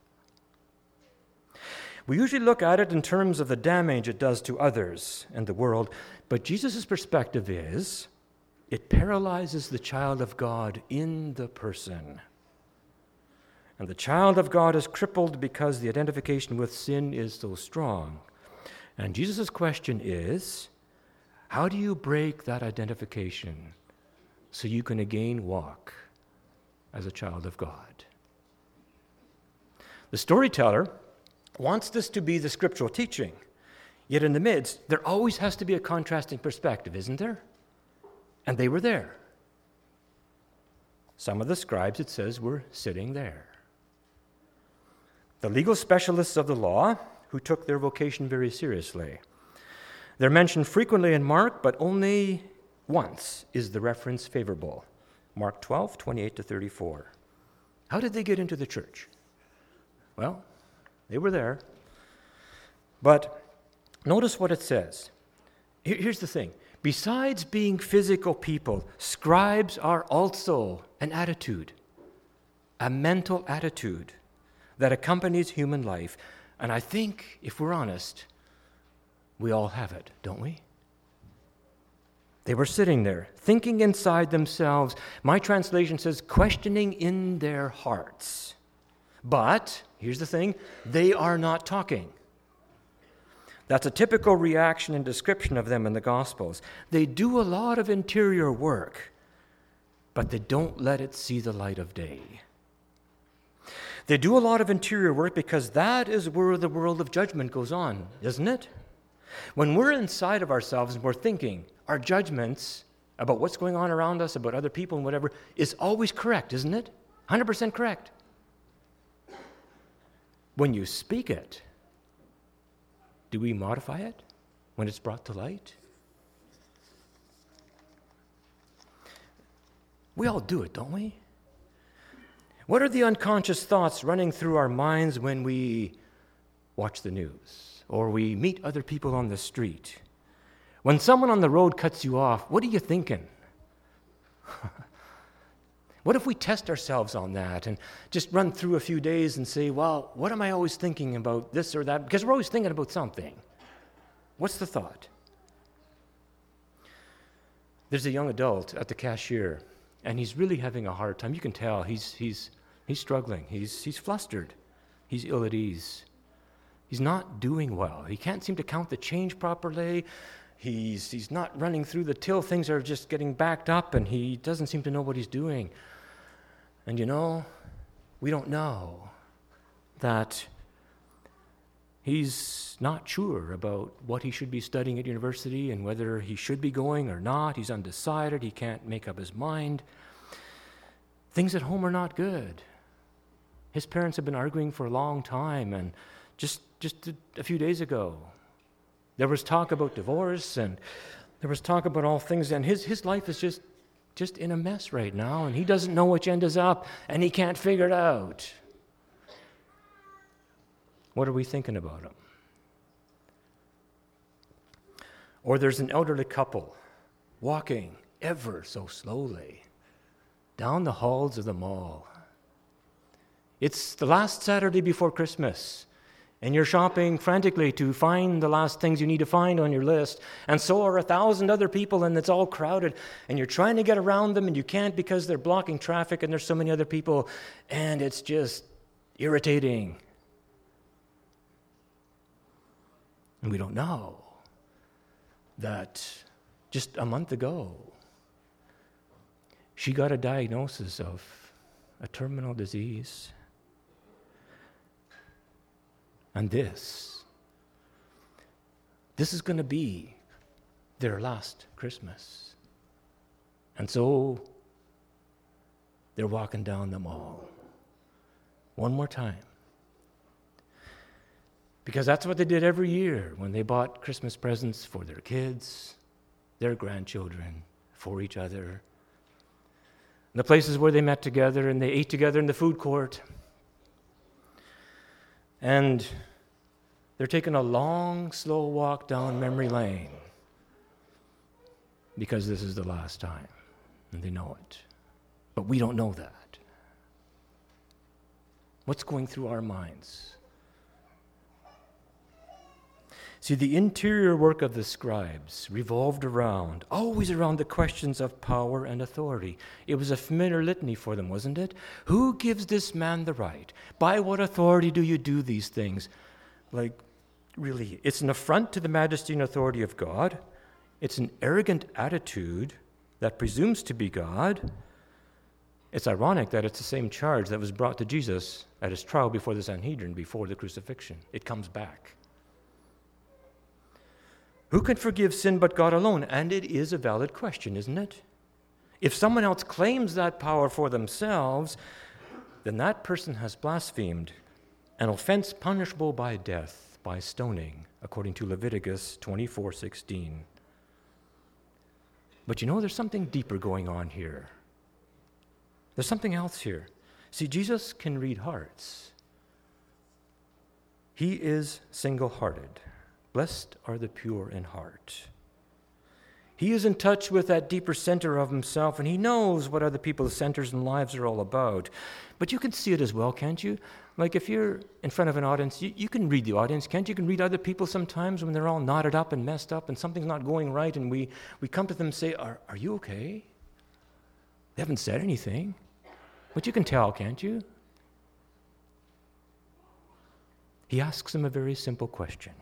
We usually look at it in terms of the damage it does to others and the world, but Jesus' perspective is it paralyzes the child of God in the person. And the child of God is crippled because the identification with sin is so strong. And Jesus' question is, how do you break that identification so you can again walk as a child of God? The storyteller wants this to be the scriptural teaching, yet in the midst, there always has to be a contrasting perspective, isn't there? And they were there. Some of the scribes, it says, were sitting there. The legal specialists of the law, who took their vocation very seriously. They're mentioned frequently in Mark, but only once is the reference favorable. Mark twelve, twenty-eight to thirty-four. How did they get into the church? Well, they were there. But notice what it says. Here's the thing. Besides being physical people, scribes are also an attitude, a mental attitude that accompanies human life. And I think, if we're honest, we all have it, don't we? They were sitting there, thinking inside themselves. My translation says, questioning in their hearts. But, here's the thing, they are not talking. That's a typical reaction and description of them in the Gospels. They do a lot of interior work, but they don't let it see the light of day. They do a lot of interior work because that is where the world of judgment goes on, isn't it? When we're inside of ourselves and we're thinking, our judgments about what's going on around us, about other people and whatever, is always correct, isn't it? one hundred percent correct. When you speak it, do we modify it when it's brought to light? We all do it, don't we? What are the unconscious thoughts running through our minds when we watch the news or we meet other people on the street? When someone on the road cuts you off, what are you thinking? What if we test ourselves on that and just run through a few days and say, well, what am I always thinking about this or that? Because we're always thinking about something. What's the thought? There's a young adult at the cashier, and he's really having a hard time. You can tell he's he's he's struggling. He's he's flustered. He's ill at ease. He's not doing well. He can't seem to count the change properly. He's he's not running through the till. Things are just getting backed up, and he doesn't seem to know what he's doing. And you know, we don't know that he's not sure about what he should be studying at university and whether he should be going or not. He's undecided. He can't make up his mind. Things at home are not good. His parents have been arguing for a long time, and just just a, a few days ago, there was talk about divorce, and there was talk about all things, and his, his life is just, just in a mess right now, and he doesn't know which end is up, and he can't figure it out. What are we thinking about him? Or there's an elderly couple walking ever so slowly down the halls of the mall. It's the last Saturday before Christmas, and you're shopping frantically to find the last things you need to find on your list, and so are a thousand other people, and it's all crowded, and you're trying to get around them, and you can't because they're blocking traffic, and there's so many other people, and it's just irritating. And we don't know that just a month ago, she got a diagnosis of a terminal disease. And this, this is going to be their last Christmas. And so they're walking down the mall one more time. Because that's what they did every year when they bought Christmas presents for their kids, their grandchildren, for each other. The places where they met together and they ate together in the food court. And they're taking a long, slow walk down memory lane because this is the last time, and they know it. But we don't know that. What's going through our minds? See, the interior work of the scribes revolved around, always around the questions of power and authority. It was a familiar litany for them, wasn't it? Who gives this man the right? By what authority do you do these things? Like, really, it's an affront to the majesty and authority of God. It's an arrogant attitude that presumes to be God. It's ironic that it's the same charge that was brought to Jesus at his trial before the Sanhedrin, before the crucifixion. It comes back. Who can forgive sin but God alone? And it is a valid question, isn't it? If someone else claims that power for themselves, then that person has blasphemed, an offense punishable by death, by stoning, according to Leviticus twenty-four sixteen. But you know, there's something deeper going on here. There's something else here. See, Jesus can read hearts. He is single-hearted. Blessed are the pure in heart. He is in touch with that deeper center of himself, and he knows what other people's centers and lives are all about. But you can see it as well, can't you? Like if you're in front of an audience, you, you can read the audience, can't you? You can read other people sometimes when they're all knotted up and messed up and something's not going right, and we, we come to them and say, are, are you okay? They haven't said anything. But you can tell, can't you? He asks them a very simple question.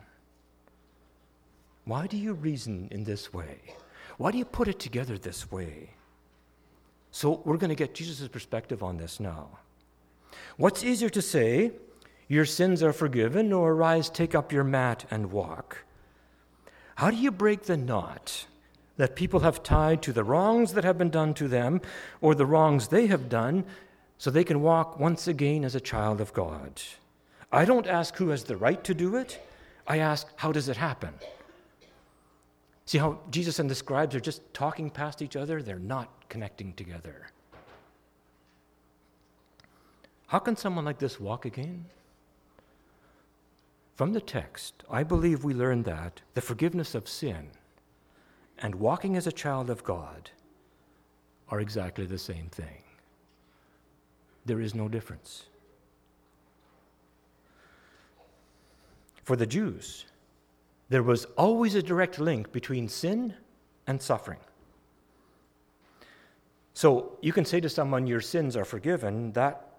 Why do you reason in this way? Why do you put it together this way? So we're going to get Jesus' perspective on this now. What's easier to say, your sins are forgiven, or arise, take up your mat and walk? How do you break the knot that people have tied to the wrongs that have been done to them, or the wrongs they have done, so they can walk once again as a child of God? I don't ask who has the right to do it. I ask, how does it happen? See how Jesus and the scribes are just talking past each other? They're not connecting together. How can someone like this walk again? From the text, I believe we learn that the forgiveness of sin and walking as a child of God are exactly the same thing. There is no difference. For the Jews, there was always a direct link between sin and suffering. So you can say to someone, your sins are forgiven. That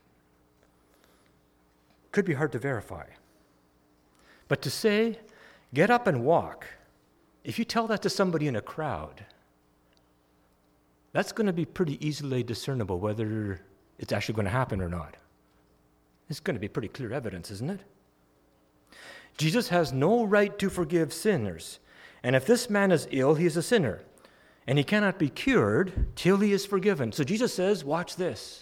could be hard to verify. But to say, get up and walk, if you tell that to somebody in a crowd, that's going to be pretty easily discernible whether it's actually going to happen or not. It's going to be pretty clear evidence, isn't it? Jesus has no right to forgive sinners. And if this man is ill, he is a sinner. And he cannot be cured till he is forgiven. So Jesus says, watch this.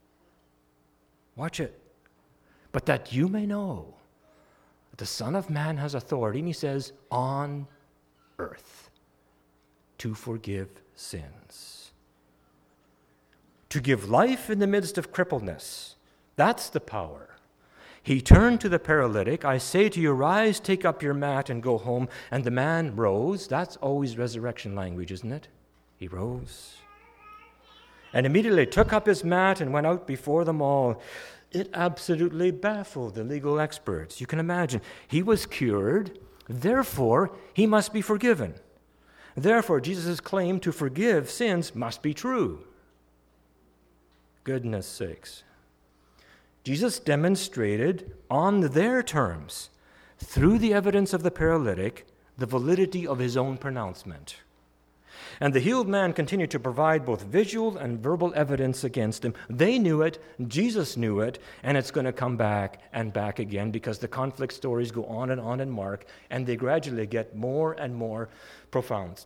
Watch it. But that you may know that the Son of Man has authority, and he says, on earth, to forgive sins. To give life in the midst of crippledness. That's the power. He turned to the paralytic. I say to you, rise, take up your mat, and go home. And the man rose. That's always resurrection language, isn't it? He rose. And immediately took up his mat and went out before them all. It absolutely baffled the legal experts. You can imagine. He was cured. Therefore, he must be forgiven. Therefore, Jesus' claim to forgive sins must be true. Goodness sakes. Jesus demonstrated on their terms, through the evidence of the paralytic, the validity of his own pronouncement. And the healed man continued to provide both visual and verbal evidence against him. They knew it, Jesus knew it, and it's going to come back and back again because the conflict stories go on and on in Mark, and they gradually get more and more profound.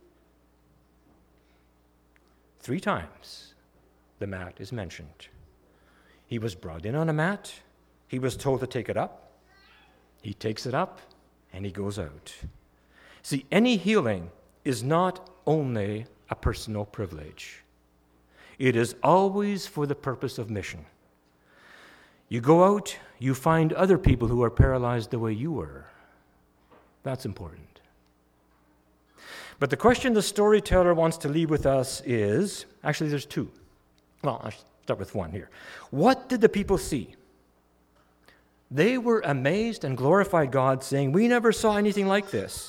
Three times the mat is mentioned. He was brought in on a mat. He was told to take it up. He takes it up, and he goes out. See, any healing is not only a personal privilege. It is always for the purpose of mission. You go out, you find other people who are paralyzed the way you were. That's important. But the question the storyteller wants to leave with us is, actually there's two. Well, I'll start with one here. What did the people see? They were amazed and glorified God, saying, "We never saw anything like this."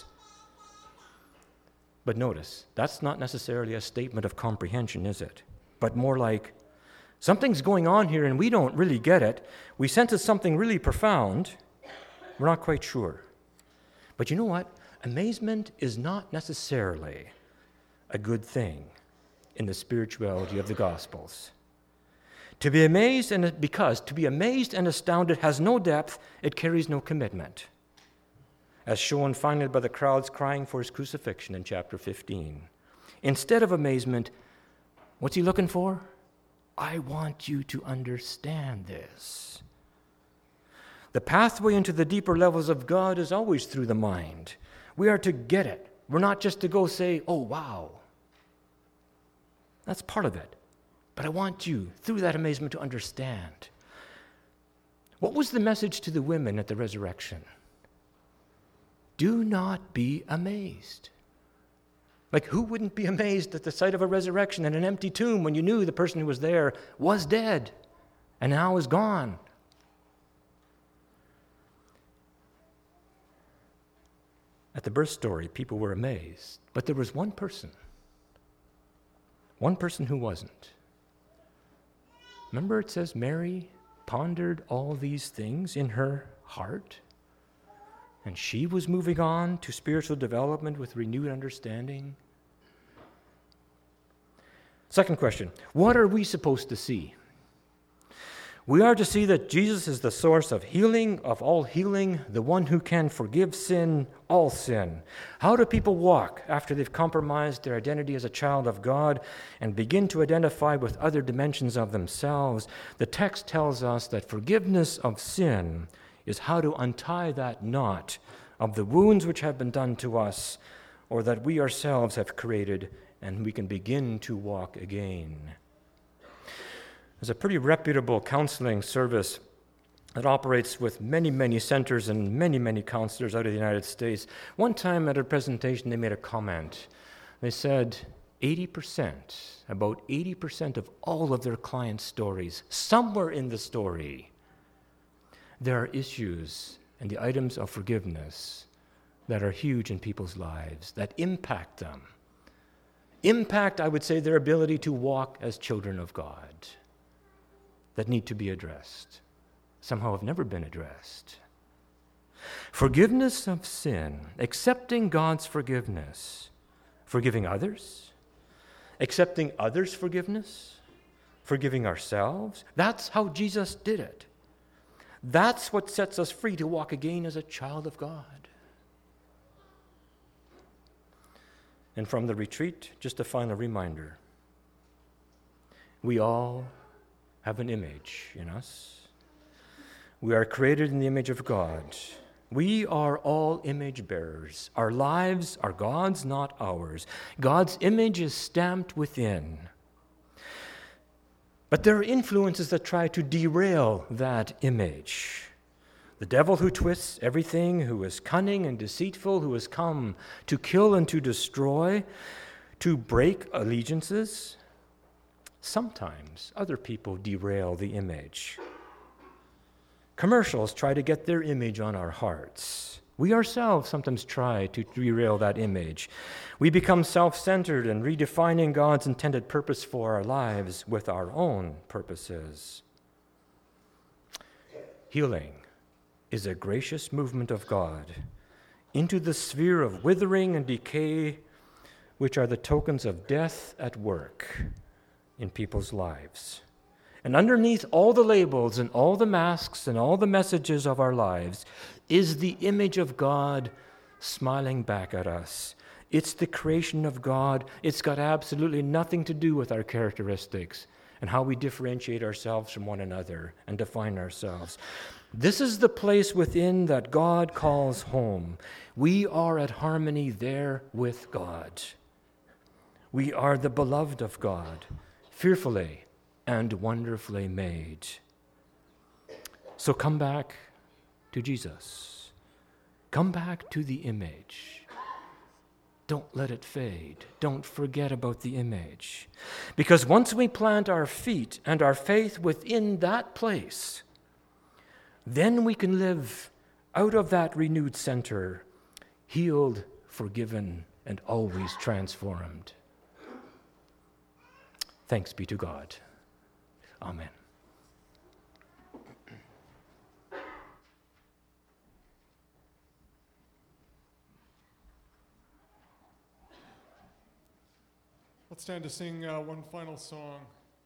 But notice, that's not necessarily a statement of comprehension, is it? But more like, something's going on here and we don't really get it. We sense it's something really profound. We're not quite sure. But you know what? Amazement is not necessarily a good thing in the spirituality of the Gospels. To be amazed, and because to be amazed and astounded has no depth, it carries no commitment, as shown finally by the crowds crying for his crucifixion in chapter fifteen. Instead of amazement, what's he looking for? I want you to understand this. The pathway into the deeper levels of God is always through the mind. We are to get it. We're not just to go say, oh, wow. That's part of it. But I want you, through that amazement, to understand. What was the message to the women at the resurrection? Do not be amazed. Like, who wouldn't be amazed at the sight of a resurrection and an empty tomb when you knew the person who was there was dead and now is gone? At the birth story, people were amazed, but there was one person, one person who wasn't. Remember, it says Mary pondered all these things in her heart, and she was moving on to spiritual development with renewed understanding. Second question, what are we supposed to see? We are to see that Jesus is the source of healing, of all healing, the one who can forgive sin, all sin. How do people walk after they've compromised their identity as a child of God and begin to identify with other dimensions of themselves? The text tells us that forgiveness of sin is how to untie that knot of the wounds which have been done to us or that we ourselves have created, and we can begin to walk again. There's a pretty reputable counseling service that operates with many, many centers and many, many counselors out of the United States. One time at a presentation, they made a comment. They said eighty percent, about eighty percent of all of their clients' stories, somewhere in the story, there are issues and the items of forgiveness that are huge in people's lives, that impact them. Impact, I would say, their ability to walk as children of God, that need to be addressed, somehow have never been addressed. Forgiveness of sin, accepting God's forgiveness, forgiving others, accepting others' forgiveness, forgiving ourselves. That's how Jesus did it. That's what sets us free to walk again as a child of God. And from the retreat, just a final reminder. We all have an image in us. We are created in the image of God. We are all image bearers. Our lives are God's, not ours. God's image is stamped within. But there are influences that try to derail that image. The devil who twists everything, who is cunning and deceitful, who has come to kill and to destroy, to break allegiances. Sometimes other people derail the image. Commercials try to get their image on our hearts. We ourselves sometimes try to derail that image. We become self-centered and redefining God's intended purpose for our lives with our own purposes. Healing is a gracious movement of God into the sphere of withering and decay which are the tokens of death at work in people's lives. And underneath all the labels and all the masks and all the messages of our lives is the image of God smiling back at us. It's the creation of God. It's got absolutely nothing to do with our characteristics and how we differentiate ourselves from one another and define ourselves. This is the place within that God calls home. We are at harmony there with God. We are the beloved of God, fearfully and wonderfully made. So come back to Jesus. Come back to the image. Don't let it fade. Don't forget about the image. Because once we plant our feet and our faith within that place, then we can live out of that renewed center, healed, forgiven, and always transformed. Thanks be to God. Amen. Let's stand to sing uh, one final song.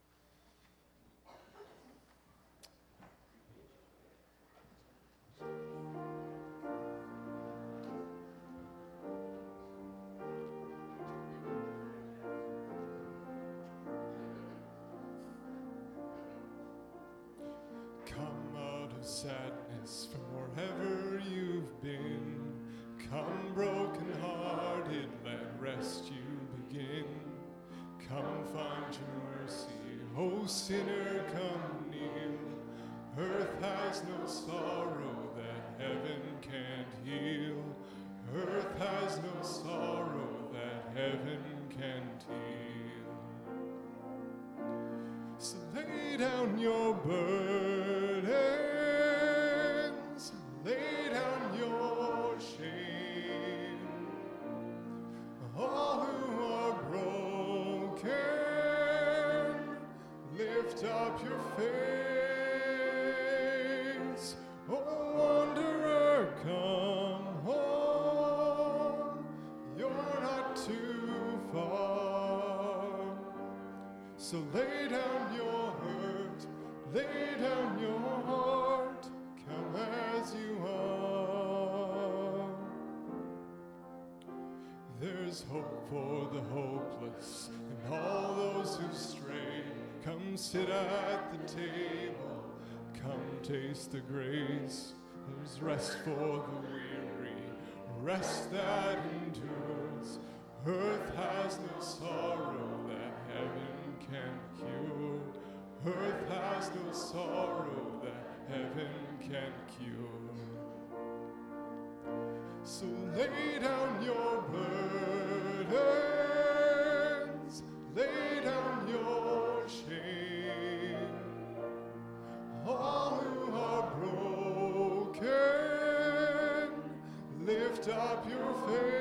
Come out of sadness from wherever you've been. Come broken-hearted, let rest you begin. Come find your mercy, O sinner, come kneel. Earth has no sorrow that heaven can't heal. Earth has no sorrow that heaven can't heal. So lay down your burdens, lay down your shame. All who are broken, lift up your face. Oh, wanderer, come home. You're not too far. So lay down your hurt, lay down your heart. Come as you are. There's hope for the hopeless and all those who stray. Come sit at the table, come taste the grace. There's rest for the weary, rest that endures. Earth has no sorrow that heaven can cure. Earth has no sorrow that heaven can cure. So lay down your burdens, lay down your shame. All who are broken, lift up your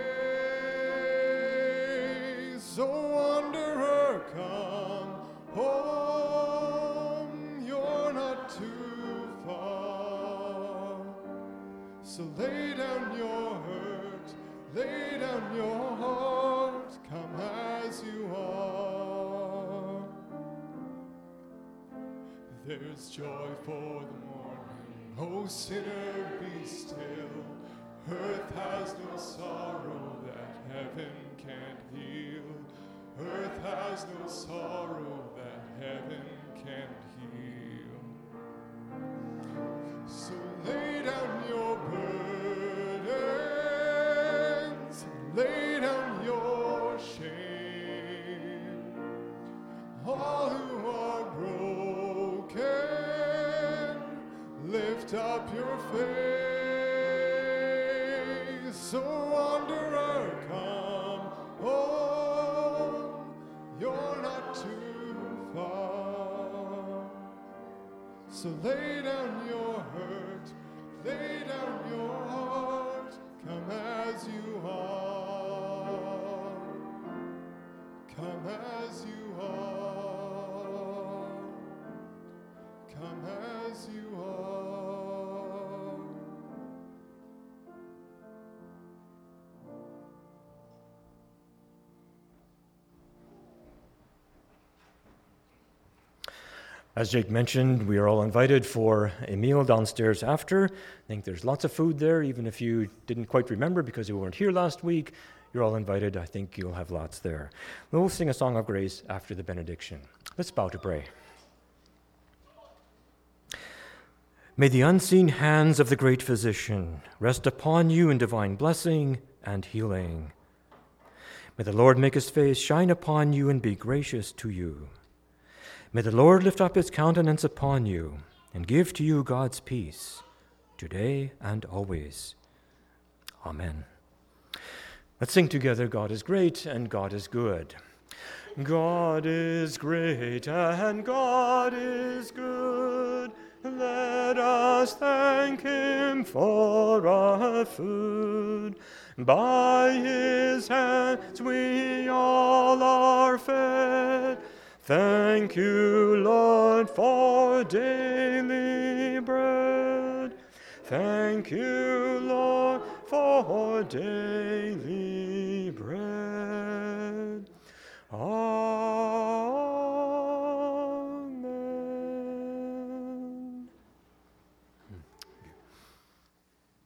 face. O wanderer, come home. You're not too far. So lay down your hurt, lay down your heart, come as you are. There's joy for the morning, O sinner, be still. Earth has no sorrow that heaven can't heal. Earth has no sorrow that heaven can't heal. So lay down your burdens, lay down your shame. All who are broken, lift up your face. So wanderer, come home. You're not too far. So lay down your hurt, lay down your heart, come as you are. Come as you are. Come as you are. As Jake mentioned, we are all invited for a meal downstairs after. I think there's lots of food there, even if you didn't quite remember because you weren't here last week. You're all invited. I think you'll have lots there. We'll sing a song of grace after the benediction. Let's bow to pray. May the unseen hands of the great physician rest upon you in divine blessing and healing. May the Lord make his face shine upon you and be gracious to you. May the Lord lift up his countenance upon you and give to you God's peace, today and always. Amen. Let's sing together, God is great and God is good. God is great and God is good. Let us thank him for our food. By his hands we all are fed. Thank you, Lord, for daily bread. Thank you, Lord, for daily bread. Amen.